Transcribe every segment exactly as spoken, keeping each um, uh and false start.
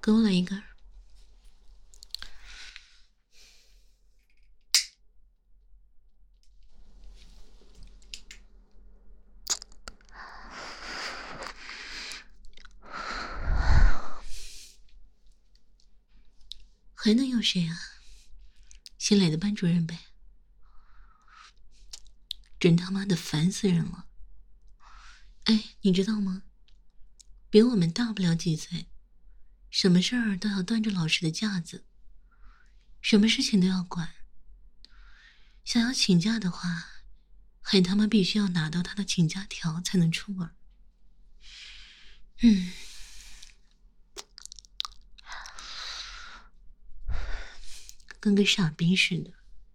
给我来一根。还能有谁啊？新来的班主任呗。真他妈的烦死人了！哎，你知道吗？比我们大不了几岁，什么事儿都要端着老师的架子，什么事情都要管。想要请假的话，还他妈必须要拿到他的请假条才能出门。嗯，跟个傻逼似的。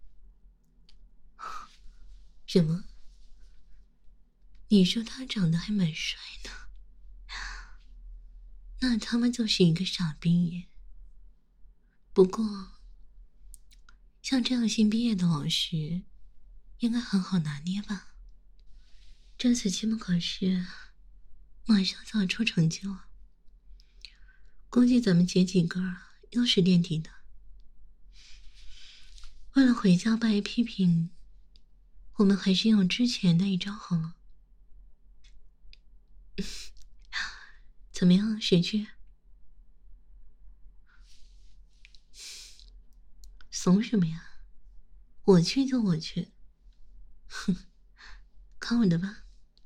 什么？你说他长得还蛮帅的？那他妈就是一个傻逼耶。不过，像这样新毕业的老师，应该很好拿捏吧？这次期末考试马上就要出成绩了，估计咱们姐几个又是垫底的。为了回家不挨批评，我们还是用之前那一招好了。怎么样，谁去？怂什么呀？我去就我去。哼，看我的吧。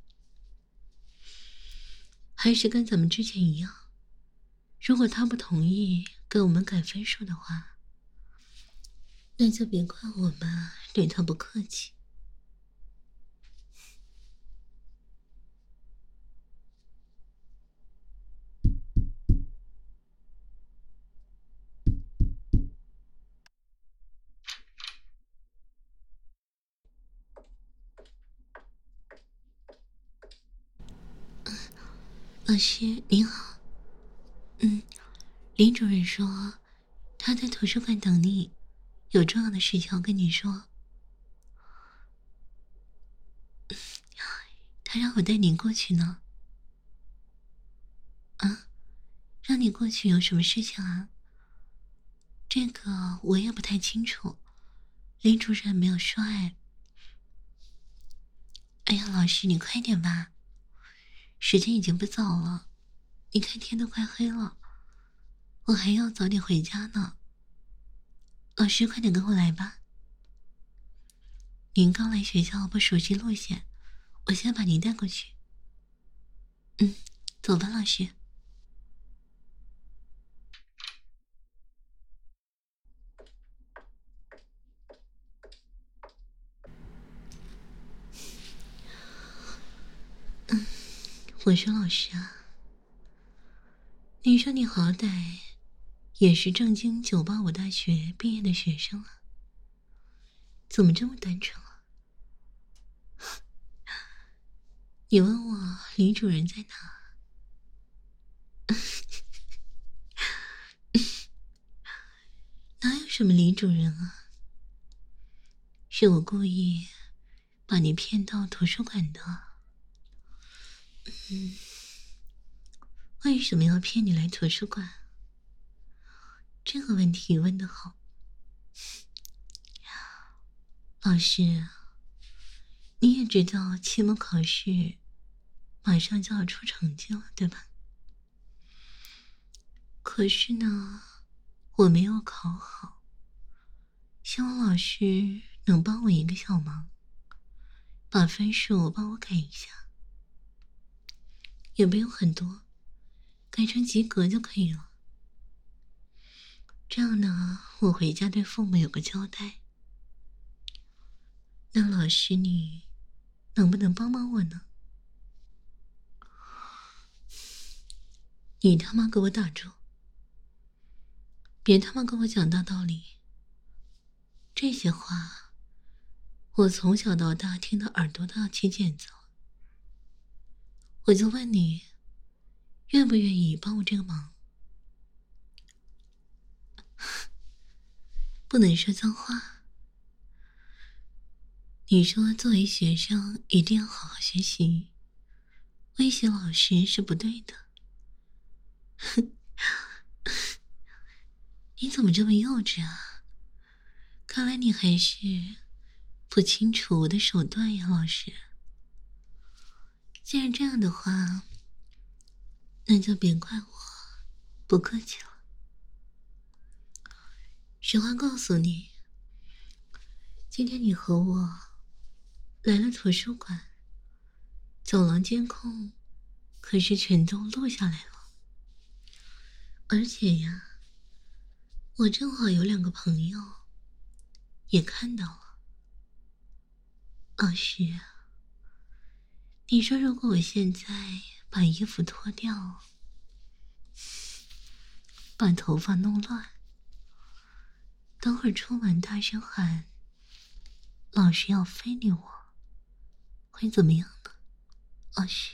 还是跟咱们之前一样，如果他不同意给我们改分数的话，那就别怪我们对他不客气。老师您好。嗯，林主任说他在图书馆等你，有重要的事情要跟你说。他让我带您过去呢。啊，让你过去有什么事情啊？这个我也不太清楚，林主任没有说哎。哎呀，老师你快点吧，时间已经不早了，你看天都快黑了，我还要早点回家呢。老师快点跟我来吧。您刚来学校不熟悉路线，我先把您带过去。嗯，走吧，老师。嗯，我说老师啊，你说你好歹也是正经九八五大学毕业的学生啊，怎么这么单纯啊？你问我李主任在哪？哪有什么李主任啊？是我故意把你骗到图书馆的。嗯，为什么要骗你来图书馆？这个问题问得好。老师，你也知道期末考试马上就要出成绩了，对吧？可是呢，我没有考好，希望老师能帮我一个小忙，把分数帮我改一下，也不用很多，改成及格就可以了。这样呢，我回家对父母有个交代。那老师你能不能帮帮我呢？你他妈给我打住！别他妈跟我讲大道理。这些话我从小到大听的耳朵都要起茧子了。我就问你，愿不愿意帮我这个忙？不能说脏话。你说作为学生一定要好好学习，威胁老师是不对的。 你怎么这么幼稚啊？看来你还是不清楚我的手段呀，老师。既然这样的话，那就别怪我不客气了。实话告诉你，今天你和我来了图书馆，走廊监控可是全都录下来了。而且呀，我正好有两个朋友也看到了。老师，你说如果我现在把衣服脱掉，把头发弄乱，等会儿出门大声喊老师要非礼我，会怎么样呢？老师，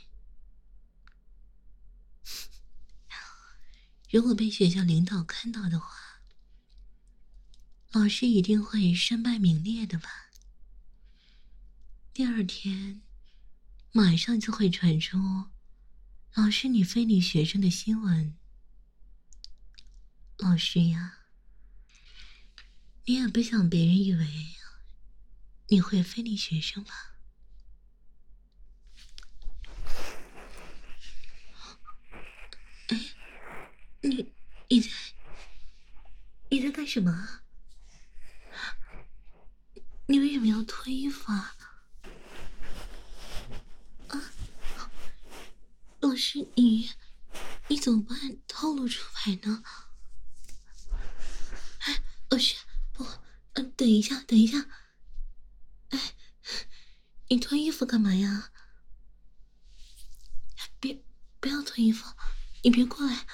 如果被学校领导看到的话，老师一定会身败名裂的吧？第二天马上就会传出老师你非礼学生的新闻。老师呀，你也不想别人以为你会非礼学生吧？哎，你你在你在干什么？你为什么要脱衣服啊？啊，老师，你你怎么不按套路出牌呢？哎，老师，不，嗯，等一下，等一下，哎，你脱衣服干嘛呀？别，不要脱衣服，你别过来。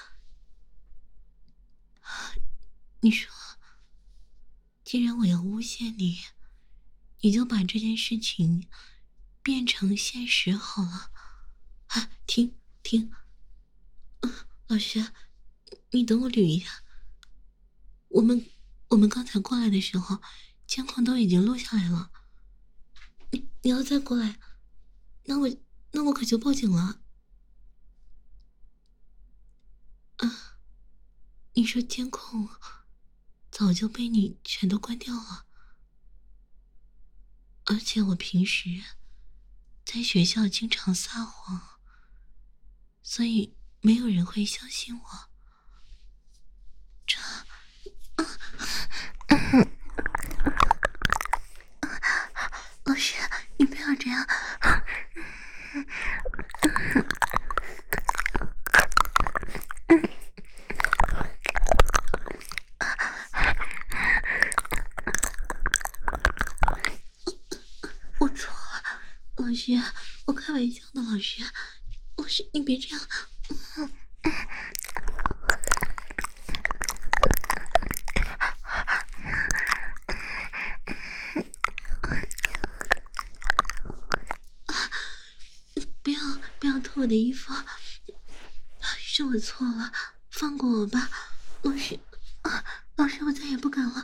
你说，既然我要诬陷你，你就把这件事情变成现实好了。啊，停停，嗯，老师，你等我捋一下。我们我们刚才过来的时候，监控都已经录下来了。你你要再过来，那我那我可就报警了。啊，你说监控早就被你全都关掉了，而且我平时在学校经常撒谎，所以没有人会相信我。这，啊啊老师，你不要这样。我错了，老师，我开玩笑的，老师，老师你别这样。不要不要脱我的衣服，是我错了，放过我吧，老师，啊，老师，我再也不敢了。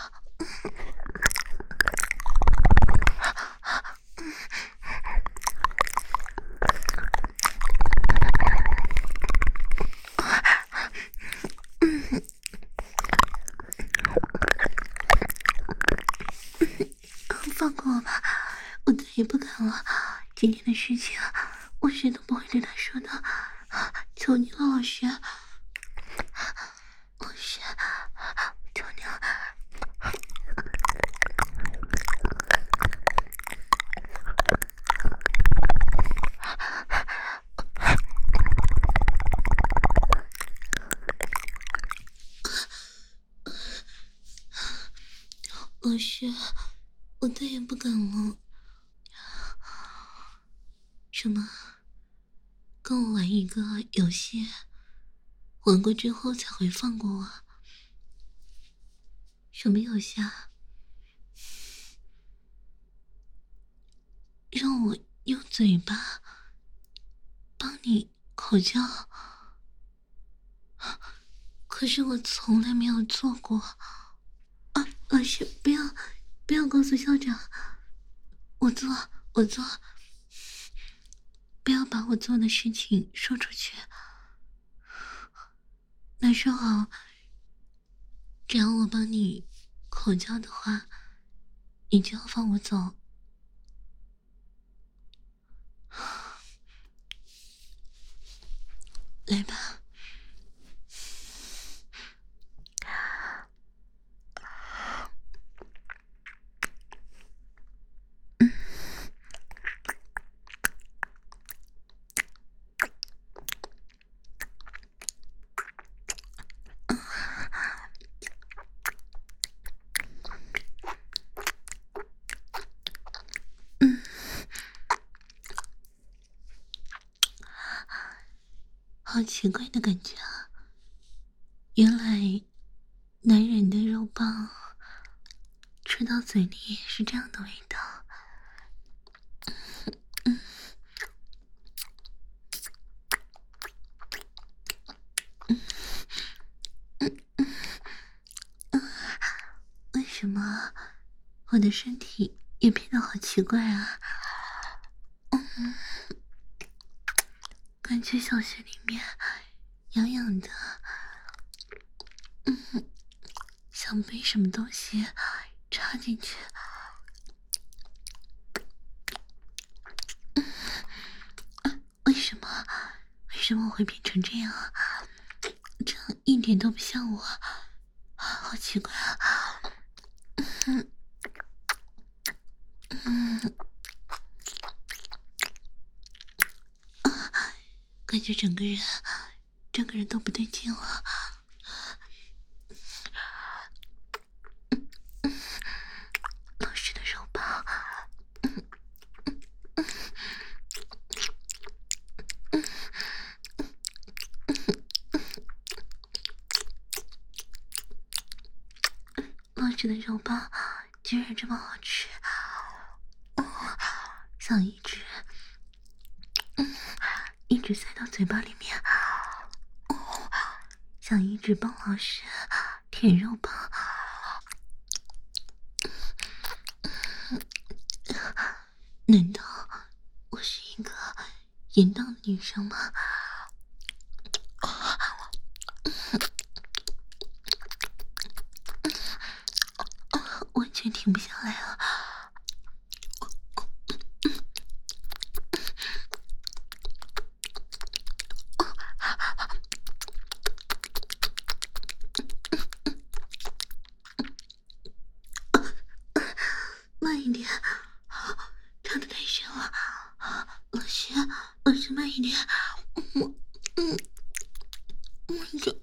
放过我吧，我再也不敢了。今天的事情，我谁都不会对他说的。求你了，老师，老师，求你了。老师，我再也不敢了。什么？跟我玩一个游戏，玩过之后才会放过我？什么游戏啊？让我用嘴巴帮你口交？可是我从来没有做过。啊，老师，不要不要告诉校长，我做我做，不要把我做的事情说出去。难受好， 只要我帮你口交的话，你就要放我走。来吧。嗯，好奇怪的感觉啊！原来男人的肉棒吃到嘴里是这样的味道。嗯嗯嗯嗯嗯，为什么我的身体也变得好奇怪啊？嗯，感觉小穴里面痒痒的，嗯，想被什么东西插进去。嗯，为什么？为什么我会变成这样啊？这样一点都不像我，好奇怪啊！嗯嗯，啊，感觉整个人，整个人都不对劲了。老师的手棒，嗯嗯嗯嗯，老师的肉棒居然这么好吃，哦，想一直，嗯，一直塞到嘴巴里面，哦，想一直帮老师舔肉棒。难道我是一个淫荡的女生吗？完全停不下来了。慢一点，插得太深了。老师，老师慢一点。我，嗯，我已经，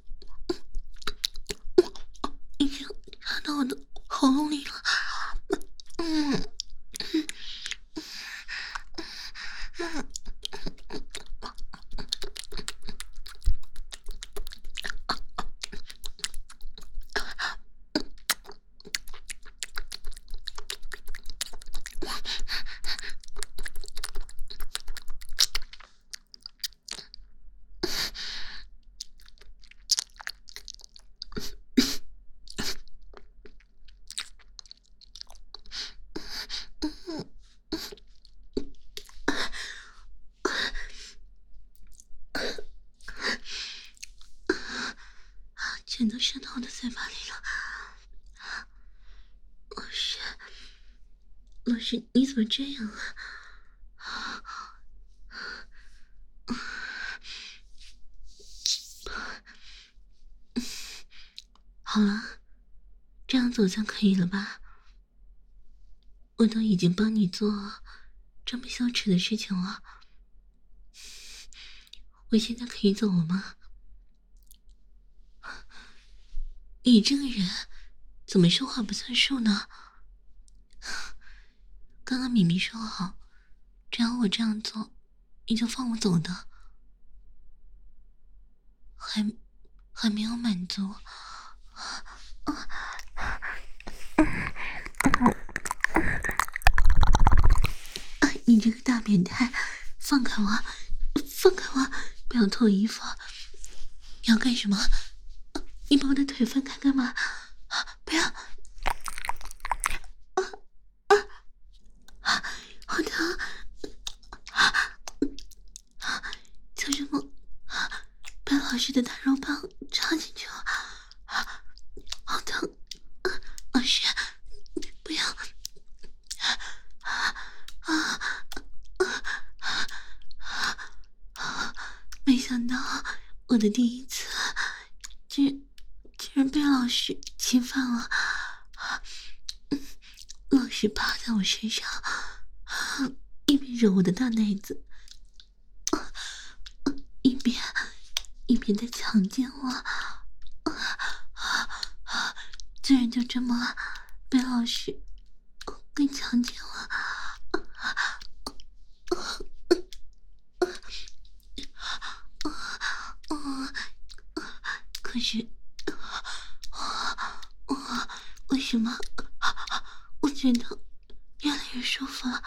已经插到我的喉咙里了。嗯，嗯，嗯，全都射到我的嘴巴里了。老师，老师，你怎么这样啊？好了，这样总算可以了吧？我都已经帮你做这么羞耻的事情了，我现在可以走了吗？你这个人怎么说话不算数呢？刚刚明明说好，只要我这样做，你就放我走的，还还没有满足。你这个大变态，放开我，放开我，不要脱衣服，你要干什么？你把我的腿分开干嘛？不要！啊啊啊！好疼！就这么把老师的大肉棒插进去了，好疼！ 没想到我的第一次居居然被老师侵犯了。老师趴在我身上，一边揉我的大奶子，一边一边在强奸我。居然就这么被老师给强奸了。可是我为什么我觉得越来越舒服了？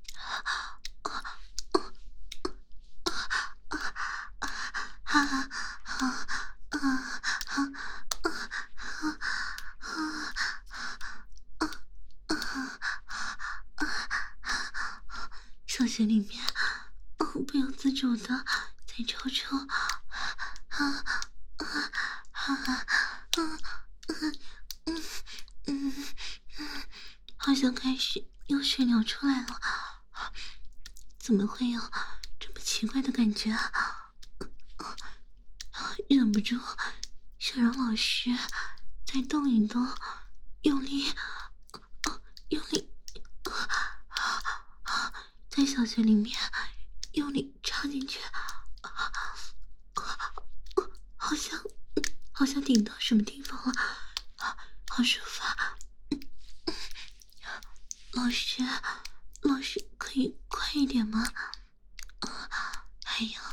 小穴里面不由自主的在抽搐，啊啊啊嗯嗯嗯嗯，好像开始有水流出来了，怎么会有这么奇怪的感觉啊？忍不住想让老师再动一动，用力用力在小穴里面用力插进去，好像好像顶到什么地方了，好舒服啊！老师，老师可以快一点吗？还有，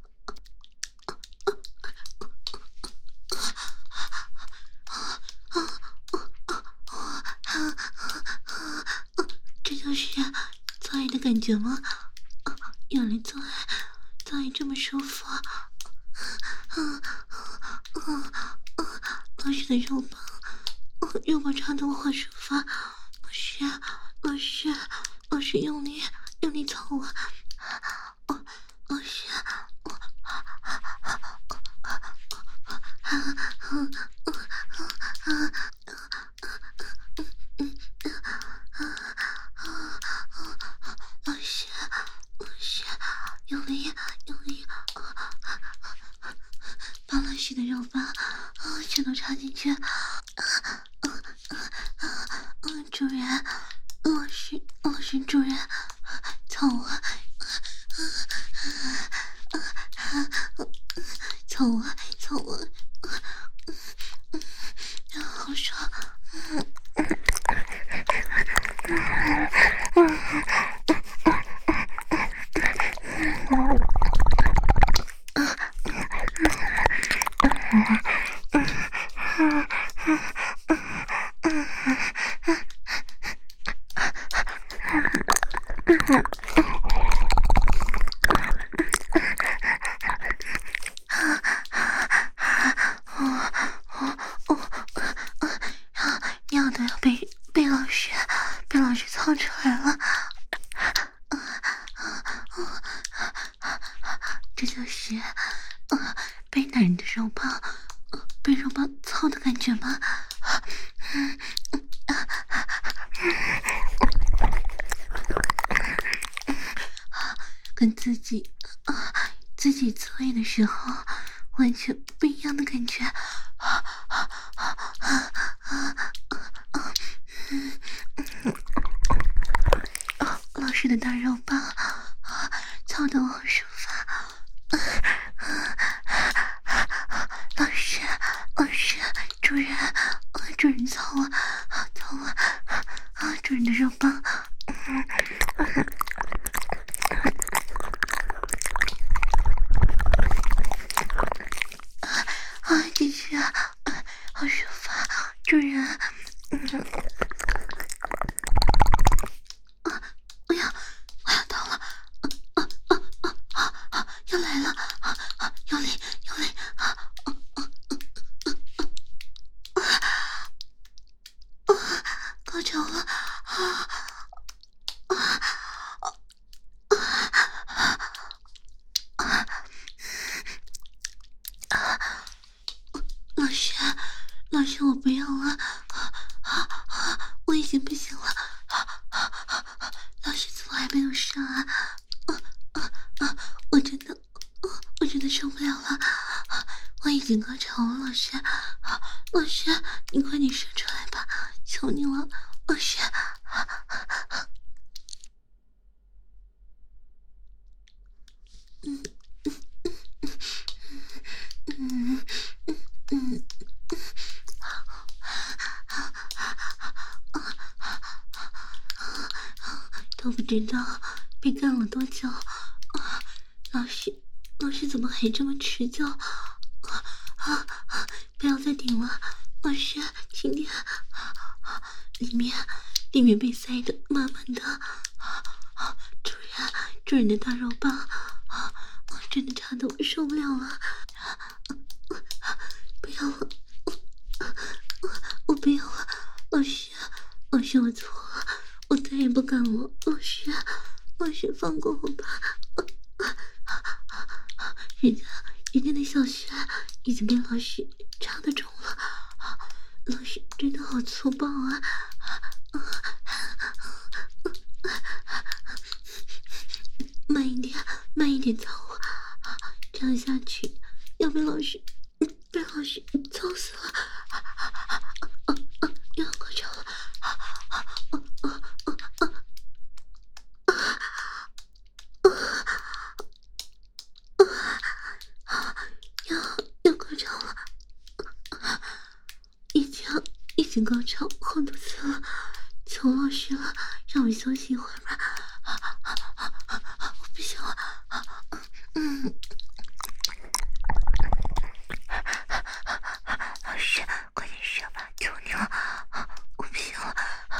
这就是做爱的感觉吗？原来做爱，做爱这么舒服啊！老师的肉棒，肉棒插得我好舒服啊！老师，老师，老师用力，用力操我！老师，我，老师，老师，用力，用力，把老师的肉棒全都插进去。主人，老师，老师，主人，操我，操我，操我，好爽！尿都要被被老师被老师操出来了，这就是被男人的肉棒被肉棒操的感觉吗？跟自己自己自慰的时候完全不一样的感觉。老师的大肉棒操得我好舒服。老师，老师，主人，主人操我，操我，主人的肉棒。啊，继续啊，好舒服啊，主人。嗯，啊，我要，我要到了，啊啊啊啊啊！要来了，啊啊！用力，用力，啊啊啊啊！啊，高潮了，啊啊啊啊！啊！老师，老师，我不要了，我已经不行了，老师怎么还没有上啊？啊啊啊！我真的，我真的受不了了，我已经高潮了，老师，老师，你快点射出来吧，求你了，老师。嗯嗯嗯嗯。都不知道被干了多久，啊、老师，老师怎么还这么持久？啊啊！不要再顶了，老师，轻点。啊、里面，里面被塞得满满的。啊啊！主人，主人的大肉棒，啊！我真的差得我受不了了。啊啊、不要了，我我我不要了，老师，老师，我错了。我再也不敢了，老师，老师放过我吧！人家，人家的小穴已经被老师插得肿了，老师真的好粗暴啊！慢一点，慢一点操我，这样下去要被老师，被老师操死了！要高潮了！要要高潮了，已经已经高潮好多次了，求老师了，让我休息一会儿吧，我不行了，嗯，老师快点射吧，求你了，我不行了。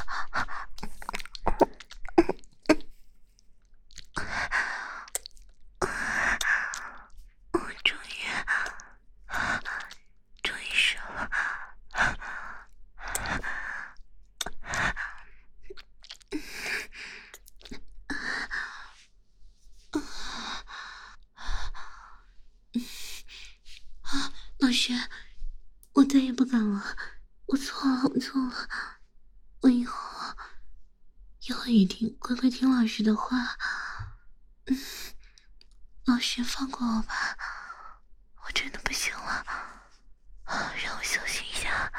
老师，我再也不敢了，我错了，我错了，我以后以后一定乖乖听老师的话。嗯，老师放过我吧，我真的不行了，让我休息一下。